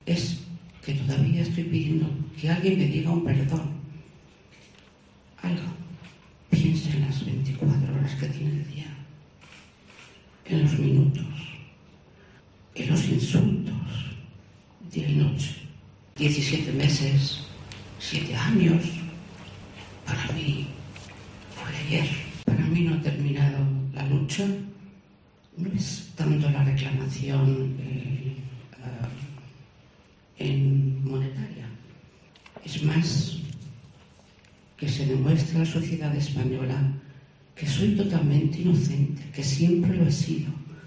es que todavía estoy pidiendo que alguien me diga un perdón. Algo. Piensa en las 24 horas que tiene el día, en los minutos, en los insultos, día y noche. 17 meses, 7 años, para mí fue ayer. Para mí no ha terminado la lucha. No es tanto la reclamación en monetaria. Es más que se demuestre a la sociedad española que soy totalmente inocente, que siempre lo he sido.